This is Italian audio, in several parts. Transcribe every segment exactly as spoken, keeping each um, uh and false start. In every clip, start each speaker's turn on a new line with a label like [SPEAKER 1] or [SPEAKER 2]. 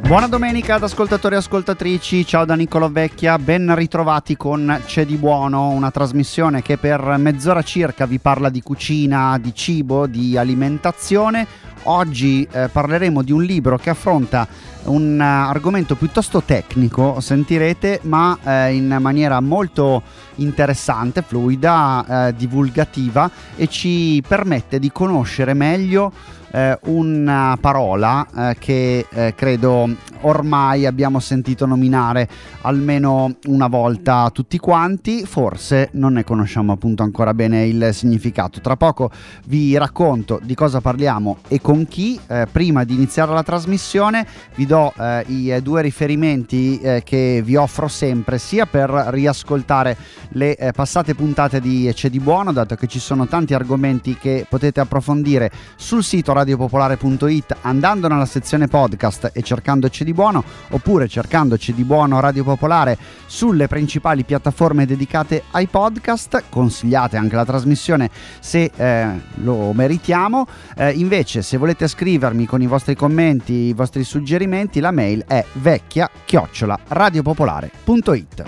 [SPEAKER 1] Buona domenica ad ascoltatori e ascoltatrici, ciao da Niccolò Vecchia, ben ritrovati con C'è di buono, una trasmissione che per mezz'ora circa vi parla di cucina, di cibo, di alimentazione. Oggi eh, parleremo di un libro che affronta un uh, argomento piuttosto tecnico, sentirete, ma eh, in maniera molto interessante, fluida, eh, divulgativa, e ci permette di conoscere meglio eh, una parola eh, che eh, credo ormai abbiamo sentito nominare almeno una volta tutti quanti, forse non ne conosciamo appunto ancora bene il significato. Tra poco vi racconto di cosa parliamo e con chi. Eh, prima di iniziare la trasmissione vi do eh, i eh, due riferimenti eh, che vi offro sempre, sia per riascoltare le eh, passate puntate di C'è di buono, dato che ci sono tanti argomenti che potete approfondire sul sito radiopopolare punto it andando nella sezione podcast e cercando C'è di buono, oppure cercando C'è di buono Radio Popolare sulle principali piattaforme dedicate ai podcast. Consigliate anche la trasmissione se eh, lo meritiamo. Eh, invece, se volete scrivermi con i vostri commenti, i vostri suggerimenti, la mail è vecchia chiocciola radiopopolare punto it.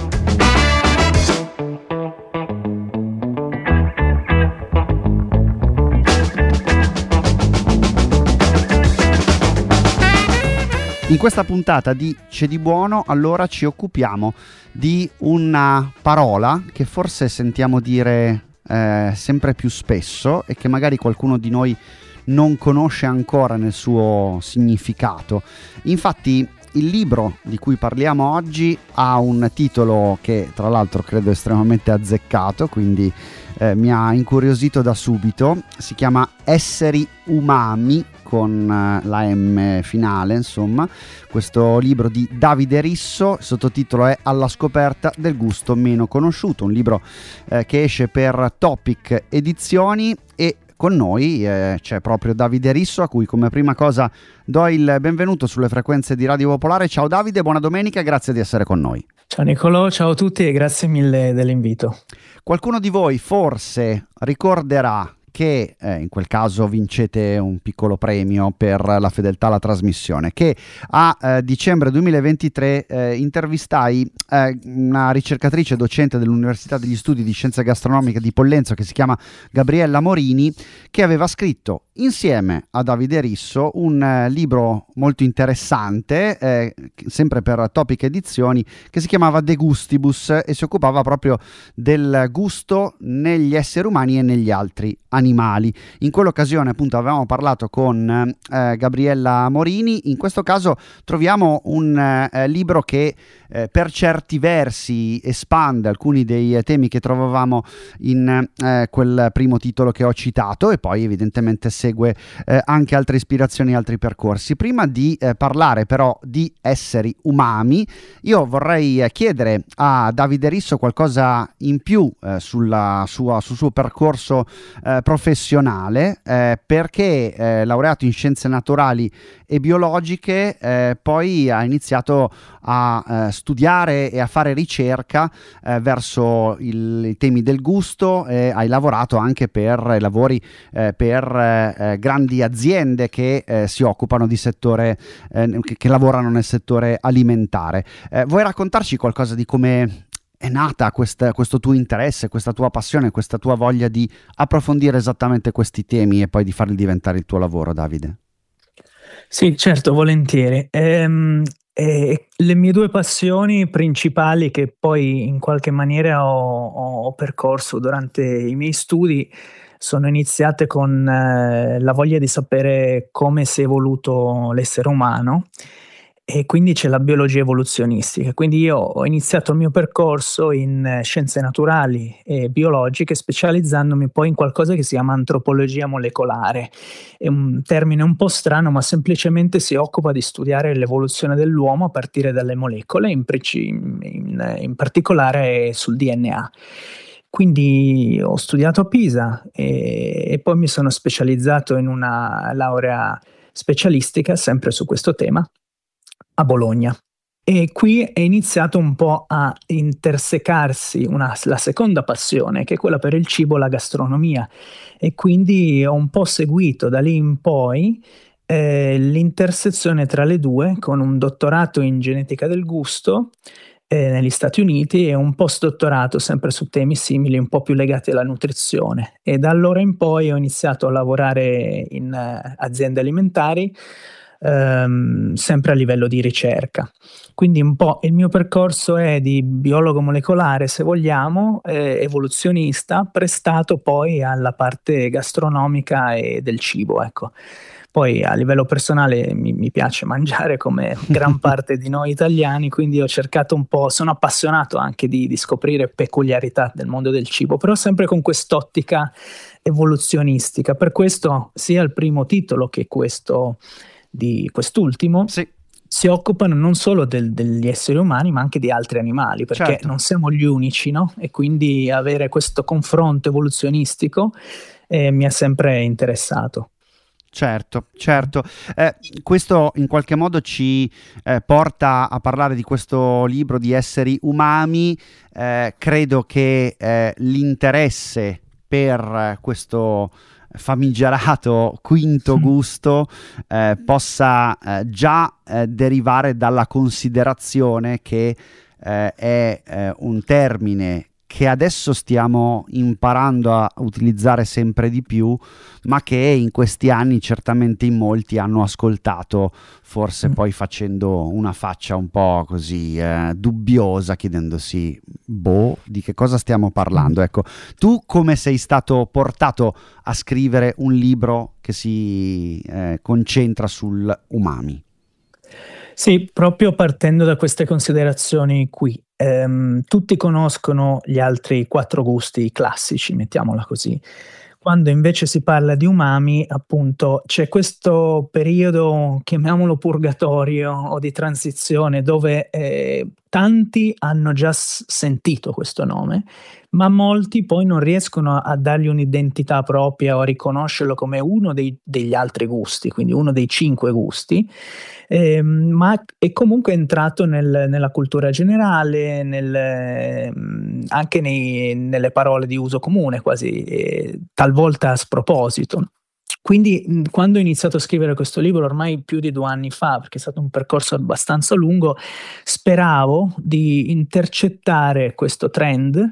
[SPEAKER 1] In questa puntata di C'è di buono, allora, ci occupiamo di una parola che forse sentiamo dire eh, sempre più spesso e che magari qualcuno di noi non conosce ancora nel suo significato. Infatti, il libro di cui parliamo oggi ha un titolo che tra l'altro credo estremamente azzeccato, quindi eh, mi ha incuriosito da subito. Si chiama Esseri umami, con eh, la M finale, insomma. Questo libro di Davide Risso, il sottotitolo è Alla scoperta del gusto meno conosciuto, un libro eh, che esce per Topic Edizioni, e con noi eh, c'è proprio Davide Risso, a cui come prima cosa do il benvenuto sulle frequenze di Radio Popolare. Ciao Davide, buona domenica e grazie di essere con noi.
[SPEAKER 2] Ciao Niccolò, ciao a tutti e grazie mille dell'invito.
[SPEAKER 1] Qualcuno di voi forse ricorderà che eh, in quel caso vincete un piccolo premio per la fedeltà alla trasmissione, che a eh, dicembre duemilaventitré eh, intervistai eh, una ricercatrice docente dell'Università degli Studi di Scienze Gastronomiche di Pollenzo, che si chiama Gabriella Morini, che aveva scritto insieme a Davide Risso un eh, libro molto interessante, eh, sempre per Topic Edizioni, che si chiamava De Gustibus e si occupava proprio del gusto negli esseri umani e negli altri animali. In quell'occasione appunto avevamo parlato con eh, Gabriella Morini. In questo caso troviamo un eh, libro che eh, per certi versi espande alcuni dei eh, temi che trovavamo in eh, quel primo titolo che ho citato, e poi evidentemente segue eh, anche altre ispirazioni e altri percorsi. Prima di eh, parlare però di esseri umami, io vorrei eh, chiedere a Davide Risso qualcosa in più eh, sulla sua, sul suo percorso eh, professionale, eh, perché eh, laureato in scienze naturali e biologiche, eh, poi ha iniziato a eh, studiare e a fare ricerca eh, verso il, i temi del gusto, e hai lavorato anche per lavori eh, per eh, grandi aziende che eh, si occupano di settore, eh, che, che lavorano nel settore alimentare. Eh, vuoi raccontarci qualcosa di come è nata questa, questo tuo interesse, questa tua passione, questa tua voglia di approfondire esattamente questi temi e poi di farli diventare il tuo lavoro, Davide?
[SPEAKER 2] Sì, certo, volentieri. Ehm, eh, le mie due passioni principali, che poi in qualche maniera ho, ho percorso durante i miei studi, sono iniziate con eh, la voglia di sapere come si è evoluto l'essere umano. E quindi c'è la biologia evoluzionistica. Quindi io ho iniziato il mio percorso in scienze naturali e biologiche, specializzandomi poi in qualcosa che si chiama antropologia molecolare. È un termine un po' strano, ma semplicemente si occupa di studiare l'evoluzione dell'uomo a partire dalle molecole, in, in, in particolare sul D N A. Quindi ho studiato a Pisa e, e poi mi sono specializzato in una laurea specialistica sempre su questo tema a Bologna. E qui è iniziato un po' a intersecarsi una, la seconda passione, che è quella per il cibo, la gastronomia, e quindi ho un po' seguito da lì in poi eh, l'intersezione tra le due, con un dottorato in genetica del gusto eh, negli Stati Uniti e un postdottorato sempre su temi simili, un po' più legati alla nutrizione. E da allora in poi ho iniziato a lavorare in uh, aziende alimentari, ehm, sempre a livello di ricerca. Quindi un po' il mio percorso è di biologo molecolare, se vogliamo, eh, evoluzionista, prestato poi alla parte gastronomica e del cibo, ecco. Poi a livello personale mi, mi piace mangiare come gran parte di noi italiani, quindi ho cercato un po', sono appassionato anche di, di scoprire peculiarità del mondo del cibo, però sempre con quest'ottica evoluzionistica. Per questo sia il primo titolo che questo di quest'ultimo
[SPEAKER 1] sì.
[SPEAKER 2] si occupano non solo del, degli esseri umani, ma anche di altri animali, perché
[SPEAKER 1] certo.
[SPEAKER 2] non siamo gli unici, no? E quindi avere questo confronto evoluzionistico eh, mi ha sempre interessato.
[SPEAKER 1] Certo, certo. Eh, questo in qualche modo ci eh, porta a parlare di questo libro di esseri umami. Eh, credo che eh, l'interesse per questo famigerato quinto gusto eh, possa eh, già eh, derivare dalla considerazione che eh, è eh, un termine che adesso stiamo imparando a utilizzare sempre di più, ma che in questi anni certamente in molti hanno ascoltato, forse mm. poi facendo una faccia un po' così eh, dubbiosa, chiedendosi, boh, di che cosa stiamo parlando? Mm. Ecco, tu come sei stato portato a scrivere un libro che si eh, concentra sul umami?
[SPEAKER 2] Sì, proprio partendo da queste considerazioni qui. Ehm, tutti conoscono gli altri quattro gusti classici, mettiamola così. Quando invece si parla di umami, appunto, c'è questo periodo, chiamiamolo purgatorio o di transizione, dove eh, tanti hanno già s- sentito questo nome, ma molti poi non riescono a, a dargli un'identità propria o a riconoscerlo come uno dei, degli altri gusti, quindi uno dei cinque gusti. Eh, ma è comunque entrato nel, nella cultura generale, nel, anche nei, nelle parole di uso comune, quasi eh, talvolta a sproposito. Quindi quando ho iniziato a scrivere questo libro, ormai più di due anni fa, perché è stato un percorso abbastanza lungo, speravo di intercettare questo trend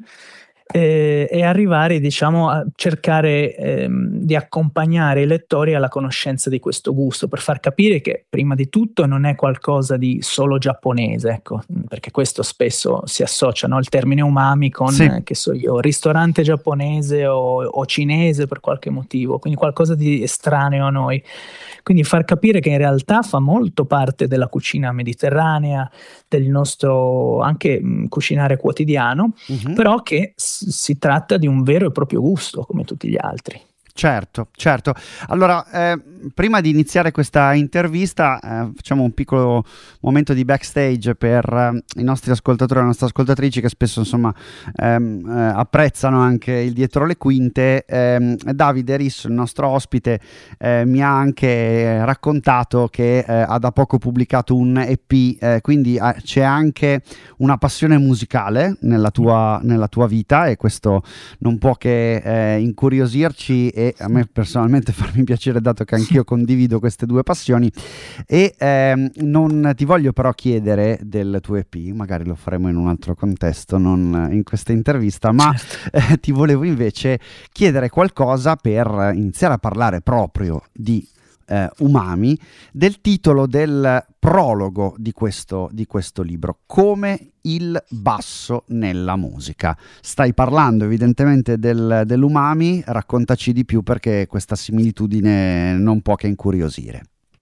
[SPEAKER 2] Eh, e arrivare, diciamo, a cercare ehm, di accompagnare i lettori alla conoscenza di questo gusto, per far capire che prima di tutto non è qualcosa di solo giapponese, ecco, perché questo spesso si associa, no, il termine umami con, sì. eh, che so io, ristorante giapponese o, o cinese per qualche motivo, quindi qualcosa di estraneo a noi. Quindi far capire che in realtà fa molto parte della cucina mediterranea, del nostro anche mh, cucinare quotidiano, uh-huh. però che s- si tratta di un vero e proprio gusto come tutti gli altri.
[SPEAKER 1] Certo, certo. Allora, eh, prima di iniziare questa intervista, eh, facciamo un piccolo momento di backstage per eh, i nostri ascoltatori e le nostre ascoltatrici che spesso, insomma, ehm, eh, apprezzano anche il dietro le quinte. Eh, Davide Risso, il nostro ospite, eh, mi ha anche raccontato che eh, ha da poco pubblicato un E P, eh, quindi eh, c'è anche una passione musicale nella tua, nella tua vita, e questo non può che eh, incuriosirci e a me personalmente farmi piacere, dato che anch'io condivido queste due passioni. E ehm, non ti voglio però chiedere del tuo E P, magari lo faremo in un altro contesto, non in questa intervista, ma certo. eh, ti volevo invece chiedere qualcosa per iniziare a parlare proprio di Eh, umami, del titolo del prologo di questo, di questo libro, Come il basso nella musica. Stai parlando evidentemente del, dell'umami, raccontaci di più, perché questa similitudine non può che incuriosire.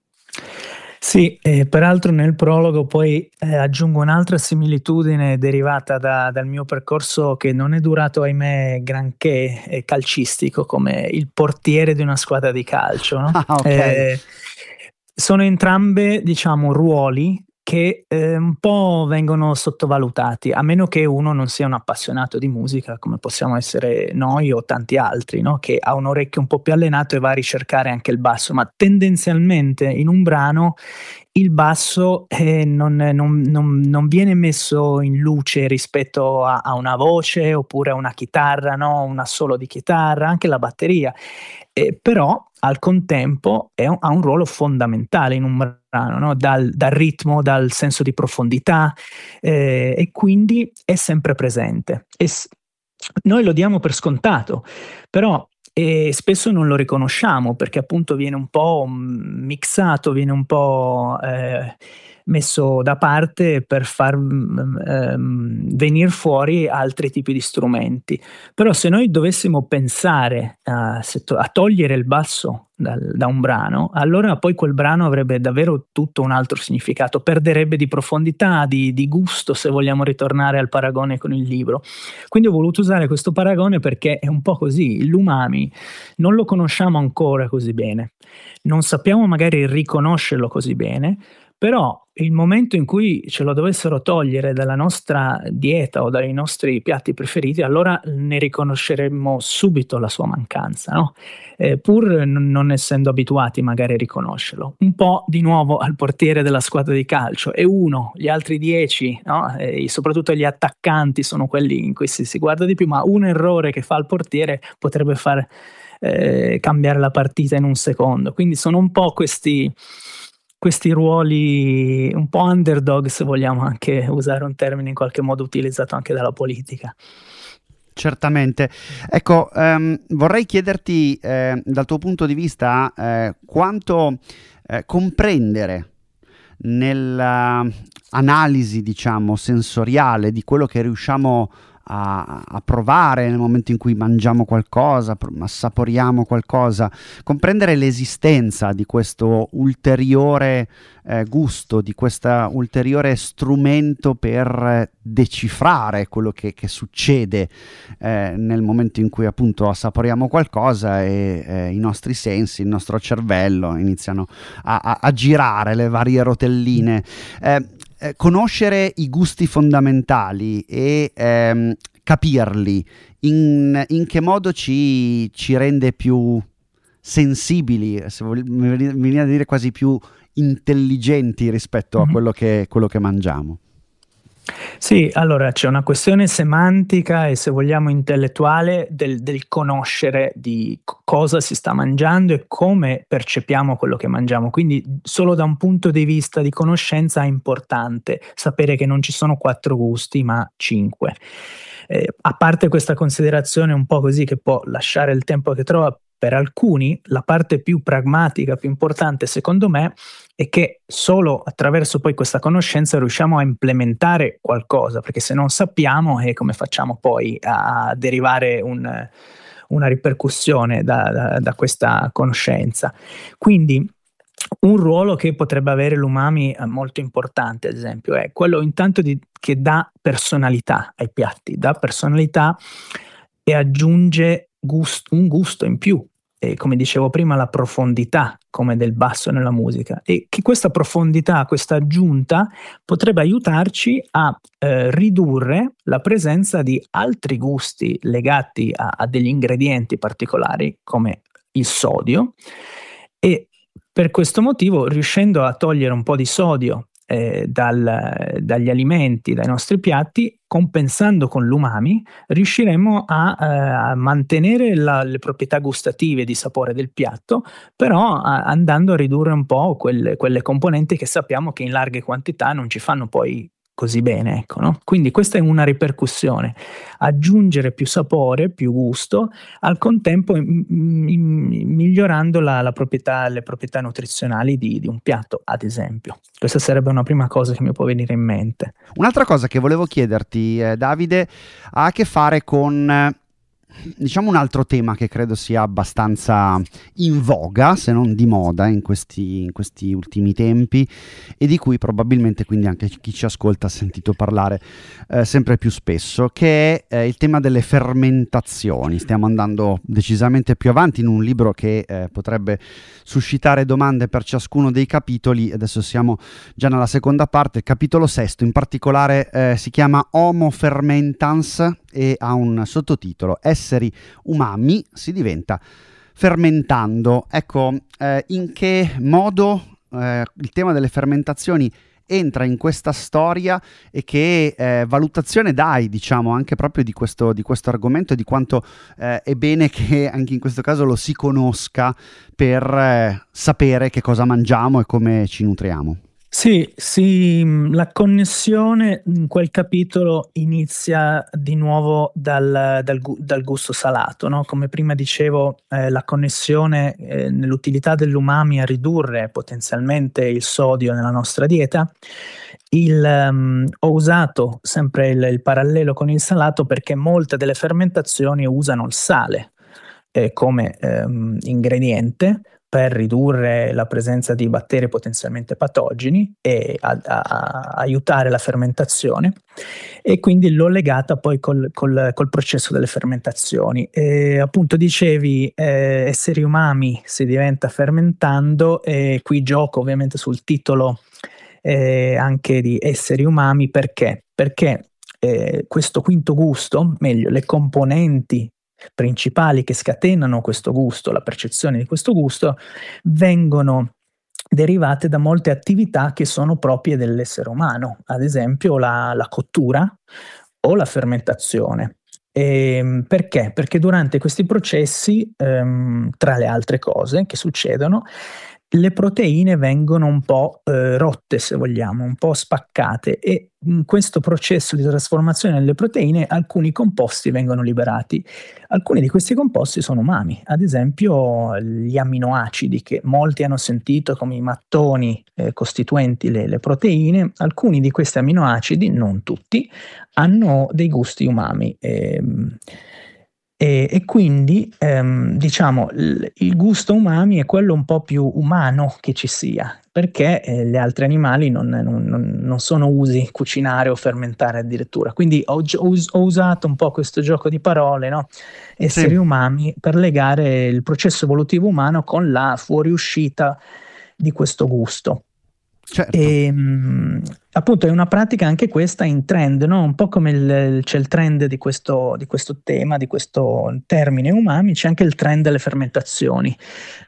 [SPEAKER 2] Sì, eh, peraltro nel prologo poi eh, aggiungo un'altra similitudine derivata da, dal mio percorso, che non è durato, ahimè, granché eh, calcistico, come il portiere di una squadra di calcio, no?
[SPEAKER 1] Ah, okay.
[SPEAKER 2] eh, sono entrambe, diciamo, ruoli che eh, un po' vengono sottovalutati, a meno che uno non sia un appassionato di musica, come possiamo essere noi o tanti altri, no? Che ha un orecchio un po' più allenato e va a ricercare anche il basso, ma tendenzialmente in un brano il basso eh, non, non, non, non viene messo in luce rispetto a, a una voce oppure a una chitarra, no? Un assolo di chitarra, anche la batteria, eh, però al contempo è un, ha un ruolo fondamentale in un brano, no? dal, dal ritmo, dal senso di profondità, eh, e quindi è sempre presente. E s- noi lo diamo per scontato, però e spesso non lo riconosciamo perché appunto viene un po' mixato, viene un po' eh, messo da parte per far mm, ehm, venire fuori altri tipi di strumenti. Però se noi dovessimo pensare a, se to- a togliere il basso dal- da un brano, allora poi quel brano avrebbe davvero tutto un altro significato, perderebbe di profondità, di, di gusto, se vogliamo ritornare al paragone con il libro. Quindi ho voluto usare questo paragone perché è un po' così, l'umami non lo conosciamo ancora così bene, non sappiamo magari riconoscerlo così bene, però il momento in cui ce lo dovessero togliere dalla nostra dieta o dai nostri piatti preferiti, allora ne riconosceremmo subito la sua mancanza, no? Eh, pur n- non essendo abituati magari a riconoscerlo. Un po' di nuovo al portiere della squadra di calcio, è uno, gli altri dieci, no? Eh, soprattutto gli attaccanti sono quelli in cui si, si guarda di più, ma un errore che fa il portiere potrebbe far eh, cambiare la partita in un secondo. Quindi sono un po' questi questi ruoli un po' underdog, se vogliamo anche usare un termine in qualche modo utilizzato anche dalla politica.
[SPEAKER 1] Certamente. Ecco, ehm, vorrei chiederti eh, dal tuo punto di vista eh, quanto eh, comprendere nell'analisi, diciamo, sensoriale di quello che riusciamo a, a provare nel momento in cui mangiamo qualcosa, assaporiamo qualcosa, comprendere l'esistenza di questo ulteriore eh, gusto, di questo ulteriore strumento per eh, decifrare quello che, che succede eh, nel momento in cui appunto assaporiamo qualcosa e eh, i nostri sensi, il nostro cervello iniziano a, a, a girare le varie rotelline. Eh, Eh, conoscere i gusti fondamentali e ehm, capirli, in, in che modo ci, ci rende più sensibili, se vol- mi viene a dire quasi più intelligenti rispetto a
[SPEAKER 2] Mm-hmm.
[SPEAKER 1] quello che, quello che mangiamo.
[SPEAKER 2] Sì, allora c'è una questione semantica e se vogliamo intellettuale del, del conoscere di c- cosa si sta mangiando e come percepiamo quello che mangiamo. Quindi solo da un punto di vista di conoscenza è importante sapere che non ci sono quattro gusti ma cinque. Eh, a parte questa considerazione un po' così che può lasciare il tempo che trova, per alcuni la parte più pragmatica, più importante secondo me è che solo attraverso poi questa conoscenza riusciamo a implementare qualcosa, perché se non sappiamo eh, come facciamo poi a derivare un, una ripercussione da, da, da questa conoscenza. Quindi un ruolo che potrebbe avere l'umami molto importante, ad esempio, è quello intanto di, che dà personalità ai piatti, dà personalità e aggiunge gusto, un gusto in più. E come dicevo prima, la profondità come del basso nella musica, e che questa profondità, questa aggiunta potrebbe aiutarci a eh, ridurre la presenza di altri gusti legati a, a degli ingredienti particolari come il sodio, e per questo motivo, riuscendo a togliere un po' di sodio eh, dal, dagli alimenti, dai nostri piatti, compensando con l'umami, riusciremo a, eh, a mantenere la, le proprietà gustative di sapore del piatto, però a, andando a ridurre un po' quelle, quelle componenti che sappiamo che in larghe quantità non ci fanno poi così bene, ecco, no? Quindi questa è una ripercussione, aggiungere più sapore, più gusto, al contempo m- m- migliorando la, la proprietà, le proprietà nutrizionali di, di un piatto, ad esempio. Questa sarebbe una prima cosa che mi può venire in mente.
[SPEAKER 1] Un'altra cosa che volevo chiederti, eh, Davide, ha a che fare con, eh, diciamo, un altro tema che credo sia abbastanza in voga, se non di moda, in questi, in questi ultimi tempi, e di cui probabilmente quindi anche chi ci ascolta ha sentito parlare eh, sempre più spesso, che è eh, il tema delle fermentazioni. Stiamo andando decisamente più avanti in un libro che eh, potrebbe suscitare domande per ciascuno dei capitoli. Adesso siamo già nella seconda parte, il capitolo sesto in particolare eh, si chiama Homo Fermentans e ha un sottotitolo: Esseri umami si diventa fermentando. Ecco, eh, in che modo eh, il tema delle fermentazioni entra in questa storia e che eh, valutazione dai, diciamo, anche proprio di questo, di questo argomento e di quanto eh, è bene che anche in questo caso lo si conosca per eh, sapere che cosa mangiamo e come ci nutriamo.
[SPEAKER 2] Sì, sì, la connessione in quel capitolo inizia di nuovo dal, dal, dal gusto salato, no? Come prima dicevo, eh, la connessione eh, nell'utilità dell'umami a ridurre potenzialmente il sodio nella nostra dieta. Il, um, ho usato sempre il, il parallelo con il salato perché molte delle fermentazioni usano il sale eh, come ehm, ingrediente per ridurre la presenza di batteri potenzialmente patogeni e a, a, a aiutare la fermentazione, e quindi l'ho legata poi col, col, col processo delle fermentazioni. E appunto dicevi eh, esseri umami si diventa fermentando, e qui gioco ovviamente sul titolo eh, anche di esseri umami. Perché? Perché eh, questo quinto gusto, meglio le componenti principali che scatenano questo gusto, la percezione di questo gusto, vengono derivate da molte attività che sono proprie dell'essere umano, ad esempio la, la cottura o la fermentazione. E perché? Perché durante questi processi, ehm, tra le altre cose che succedono, le proteine vengono un po' eh, rotte, se vogliamo, un po' spaccate, e in questo processo di trasformazione delle proteine alcuni composti vengono liberati. Alcuni di questi composti sono umami, ad esempio gli amminoacidi, che molti hanno sentito come i mattoni eh, costituenti le, le proteine. Alcuni di questi amminoacidi, non tutti, hanno dei gusti umami. Ehm, E, e quindi ehm, diciamo il, il gusto umami è quello un po' più umano che ci sia, perché eh, gli altri animali non, non, non sono usi cucinare o fermentare addirittura. Quindi ho, ho, ho usato un po' questo gioco di parole, no? Esseri
[SPEAKER 1] Sì.
[SPEAKER 2] umami, per legare il processo evolutivo umano con la fuoriuscita di questo gusto.
[SPEAKER 1] Certo.
[SPEAKER 2] E mh, appunto è una pratica anche questa in trend, no? Un po' come il, c'è il trend di questo, di questo tema, di questo termine umami, c'è anche il trend delle fermentazioni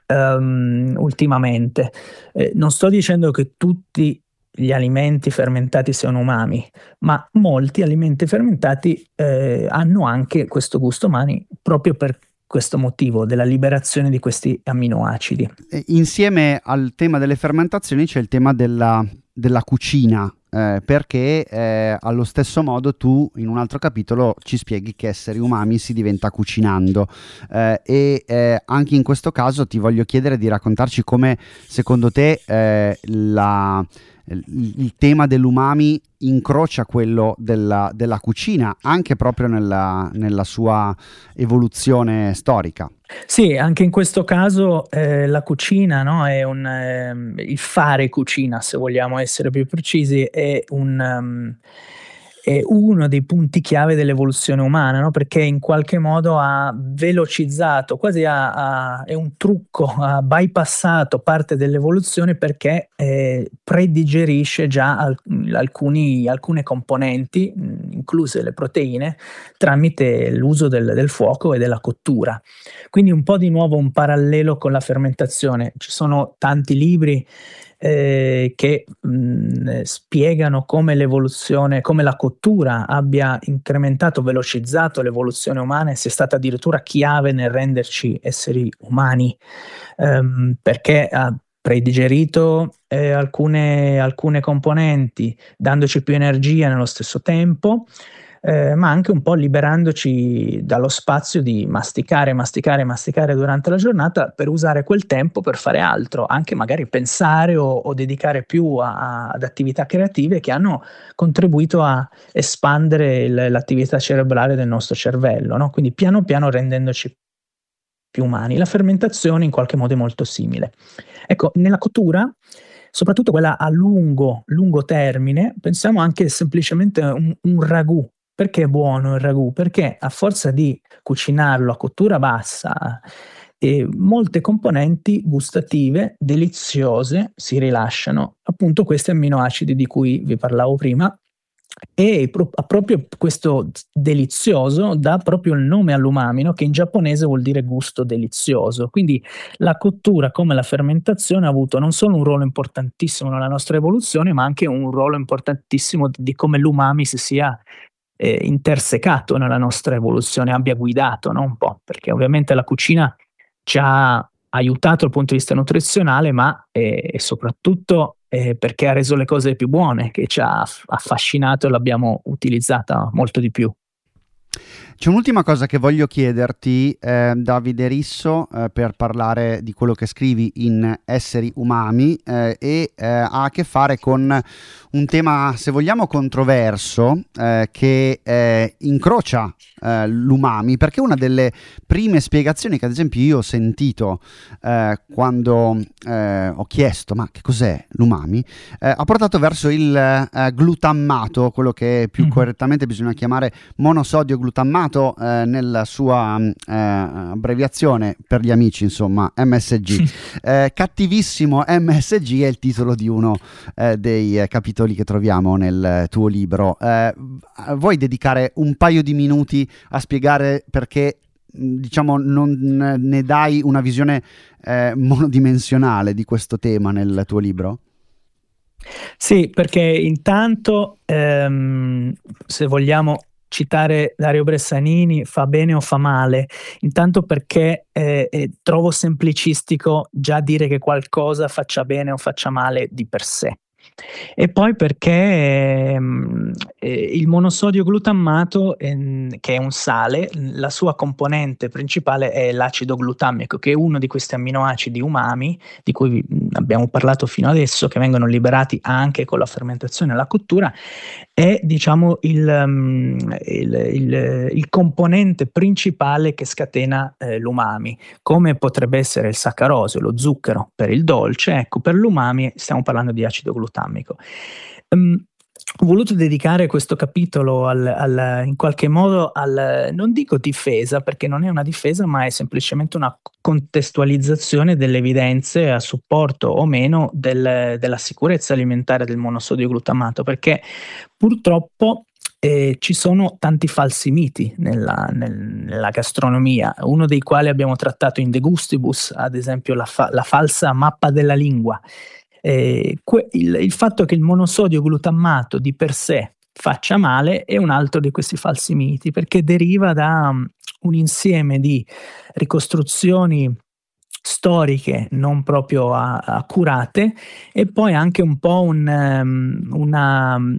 [SPEAKER 2] um, ultimamente. Eh, non sto dicendo che tutti gli alimenti fermentati siano umami, ma molti alimenti fermentati eh, hanno anche questo gusto umani proprio per questo motivo della liberazione di questi amminoacidi.
[SPEAKER 1] Insieme al tema delle fermentazioni c'è il tema della, della cucina, eh, perché eh, allo stesso modo tu in un altro capitolo ci spieghi che esseri umani si diventa cucinando, eh, e eh, anche in questo caso ti voglio chiedere di raccontarci come secondo te eh, la... il tema dell'umami incrocia quello della, della cucina anche proprio nella, nella sua evoluzione storica.
[SPEAKER 2] Sì, anche in questo caso eh, la cucina, no, è un, eh, il fare cucina, se vogliamo essere più precisi, è un... Um, è uno dei punti chiave dell'evoluzione umana, no? Perché in qualche modo ha velocizzato, quasi ha, ha, è un trucco, ha bypassato parte dell'evoluzione, perché eh, predigerisce già al, alcuni, alcune componenti, incluse le proteine, tramite l'uso del, del fuoco e della cottura. Quindi un po' di nuovo un parallelo con la fermentazione. Ci sono tanti libri Eh, che mh, spiegano come l'evoluzione, come la cottura abbia incrementato, velocizzato l'evoluzione umana e sia stata addirittura chiave nel renderci esseri umani, ehm, perché ha predigerito eh, alcune, alcune componenti, dandoci più energia nello stesso tempo. Eh, ma anche un po' liberandoci dallo spazio di masticare, masticare, masticare durante la giornata, per usare quel tempo per fare altro, anche magari pensare o, o dedicare più a, a, ad attività creative che hanno contribuito a espandere il, l'attività cerebrale del nostro cervello, no? Quindi piano piano rendendoci più umani. La fermentazione in qualche modo è molto simile. Ecco, nella cottura, soprattutto quella a lungo, lungo termine, pensiamo anche semplicemente a un, un ragù. Perché è buono il ragù? Perché a forza di cucinarlo a cottura bassa, eh, molte componenti gustative deliziose si rilasciano, appunto questi amminoacidi di cui vi parlavo prima, E pro- ha proprio questo delizioso dà proprio il nome all'umami, no? Che in giapponese vuol dire gusto delizioso. Quindi la cottura come la fermentazione ha avuto non solo un ruolo importantissimo nella nostra evoluzione, ma anche un ruolo importantissimo di, di come l'umami si sia eh, intersecato nella nostra evoluzione, abbia guidato, no? Un po', perché ovviamente la cucina ci ha aiutato dal punto di vista nutrizionale, ma eh, e soprattutto eh, perché ha reso le cose più buone, che ci ha affascinato e l'abbiamo utilizzata molto di più.
[SPEAKER 1] C'è un'ultima cosa che voglio chiederti, eh, Davide Risso, eh, per parlare di quello che scrivi in Esseri Umami, eh, e eh, ha a che fare con un tema, se vogliamo, controverso, eh, che eh, incrocia eh, l'umami, perché una delle prime spiegazioni che ad esempio io ho sentito eh, quando eh, ho chiesto ma che cos'è l'umami, eh, ha portato verso il eh, glutammato, quello che più
[SPEAKER 2] Mm.
[SPEAKER 1] correttamente bisogna chiamare monosodio glutammato, eh, nella sua eh, abbreviazione per gli amici, insomma, M S G. Eh, cattivissimo M S G è il titolo di uno eh, dei eh, capitoli che troviamo nel tuo libro. Eh, vuoi dedicare un paio di minuti a spiegare perché, diciamo, non ne dai una visione eh, monodimensionale di questo tema nel tuo libro?
[SPEAKER 2] Sì, perché intanto, ehm, se vogliamo citare Dario Bressanini, fa bene o fa male, intanto perché eh, eh, trovo semplicistico già dire che qualcosa faccia bene o faccia male di per sé. E poi perché ehm, eh, il monosodio glutammato, ehm, che è un sale, la sua componente principale è l'acido glutamico, che è uno di questi amminoacidi umami di cui abbiamo parlato fino adesso, che vengono liberati anche con la fermentazione e la cottura. È, diciamo, il, um, il, il, il componente principale che scatena eh, l'umami, come potrebbe essere il saccarosio, lo zucchero per il dolce. Ecco, per l'umami stiamo parlando di acido glutamico. Um, ho voluto dedicare questo capitolo al, al, in qualche modo al, non dico difesa, perché non è una difesa, ma è semplicemente una contestualizzazione delle evidenze a supporto o meno del, della sicurezza alimentare del monosodio glutamato, perché purtroppo eh, ci sono tanti falsi miti nella, nel, nella gastronomia, uno dei quali abbiamo trattato in De Gustibus, ad esempio la, fa- la falsa mappa della lingua. Eh, que- il, il fatto che il monosodio glutammato di per sé faccia male è un altro di questi falsi miti, perché deriva da um, un insieme di ricostruzioni storiche non proprio a- accurate, e poi anche un po' un, um, una um,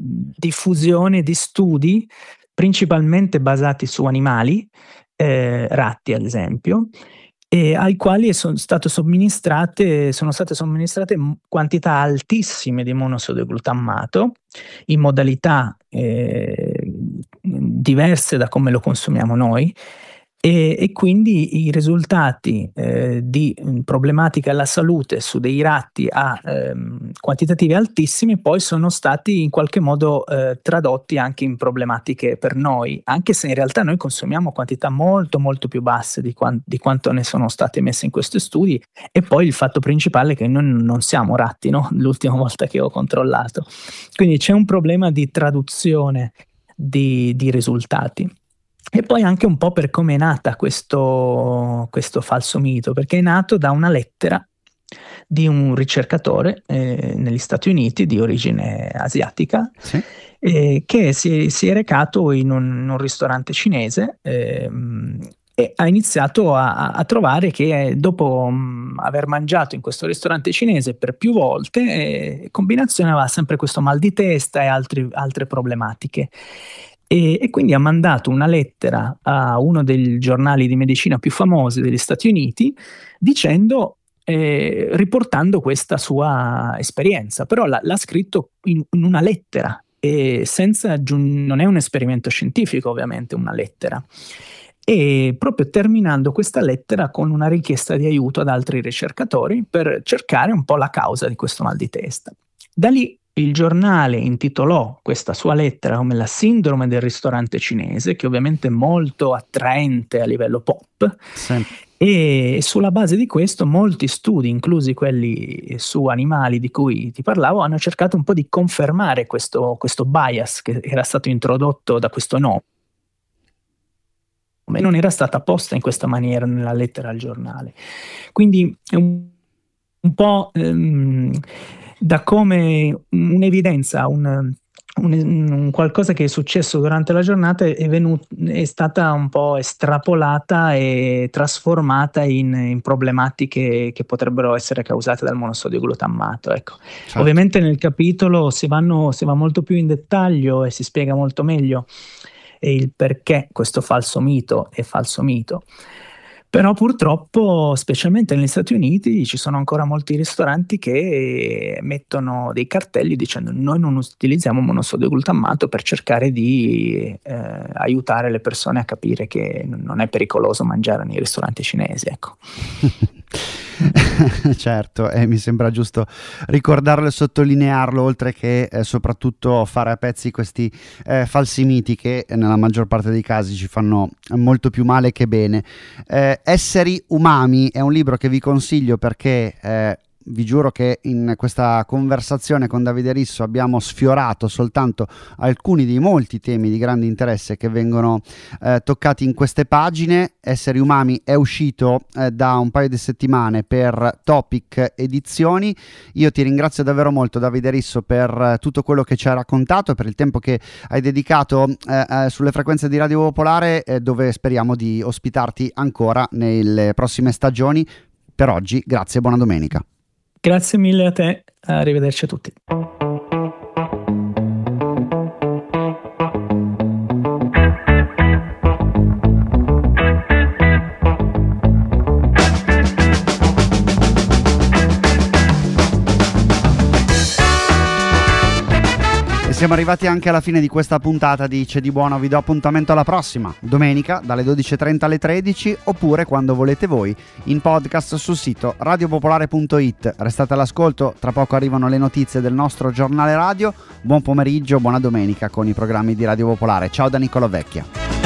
[SPEAKER 2] diffusione di studi principalmente basati su animali, eh, ratti ad esempio, e ai quali sono state somministrate, sono state somministrate quantità altissime di monosodio glutammato in modalità eh, diverse da come lo consumiamo noi, e, e quindi i risultati eh, di problematica alla salute su dei ratti a ehm, quantitativi altissimi poi sono stati in qualche modo eh, tradotti anche in problematiche per noi, anche se in realtà noi consumiamo quantità molto molto più basse di, quan- di quanto ne sono state messe in questi studi. E poi il fatto principale è che noi non siamo ratti, no? L'ultima volta che ho controllato, quindi c'è un problema di traduzione di, di risultati. E poi anche un po' per come è nata questo, questo falso mito, perché è nato da una lettera di un ricercatore eh, negli Stati Uniti di origine asiatica,
[SPEAKER 1] Sì.
[SPEAKER 2] eh, che si, si è recato in un, in un ristorante cinese ehm, e ha iniziato a, a trovare che dopo mh, aver mangiato in questo ristorante cinese per più volte, eh, combinazione aveva sempre questo mal di testa e altri, altre problematiche. E, e quindi ha mandato una lettera a uno dei giornali di medicina più famosi degli Stati Uniti dicendo, eh, riportando questa sua esperienza, però l'ha, l'ha scritto in, in una lettera, e senza aggiung- non è un esperimento scientifico ovviamente una lettera, e proprio terminando questa lettera con una richiesta di aiuto ad altri ricercatori per cercare un po' la causa di questo mal di testa. Da lì il giornale intitolò questa sua lettera come la sindrome del ristorante cinese, che ovviamente è molto attraente a livello pop,
[SPEAKER 1] Sì.
[SPEAKER 2] E sulla base di questo molti studi, inclusi quelli su animali di cui ti parlavo, hanno cercato un po' di confermare questo, questo bias che era stato introdotto da questo nome. Non era stata posta in questa maniera nella lettera al giornale. Quindi è un, un po' ehm, da come un'evidenza, un, un, un qualcosa che è successo durante la giornata è, venuto, è stata un po' estrapolata e trasformata in, in problematiche che potrebbero essere causate dal monosodio glutammato. Ecco. Certo. Ovviamente nel capitolo si, vanno, si va molto più in dettaglio e si spiega molto meglio il perché questo falso mito è falso mito. Però purtroppo, specialmente negli Stati Uniti, ci sono ancora molti ristoranti che mettono dei cartelli dicendo noi non utilizziamo monosodio glutammato per cercare di eh, aiutare le persone a capire che non è pericoloso mangiare nei ristoranti cinesi, ecco.
[SPEAKER 1] Certo, e mi sembra giusto ricordarlo e sottolinearlo, oltre che eh, soprattutto fare a pezzi questi eh, falsi miti che eh, nella maggior parte dei casi ci fanno molto più male che bene. Eh, Esseri umami è un libro che vi consiglio perché eh, vi giuro che in questa conversazione con Davide Risso abbiamo sfiorato soltanto alcuni dei molti temi di grande interesse che vengono eh, toccati in queste pagine. Esseri umami è uscito eh, da un paio di settimane per Topic Edizioni. Io ti ringrazio davvero molto, Davide Risso, per eh, tutto quello che ci hai raccontato e per il tempo che hai dedicato eh, eh, sulle frequenze di Radio Popolare, eh, dove speriamo di ospitarti ancora nelle prossime stagioni. Per oggi, grazie e buona domenica.
[SPEAKER 2] Grazie mille a te, arrivederci a tutti.
[SPEAKER 1] Siamo arrivati anche alla fine di questa puntata di C'è di buono. Vi do appuntamento alla prossima domenica dalle dodici e trenta alle tredici, oppure quando volete voi in podcast sul sito radiopopolare punto it. Restate all'ascolto, tra poco arrivano le notizie del nostro giornale radio. Buon pomeriggio, buona domenica con i programmi di Radio Popolare. Ciao da Niccolò Vecchia.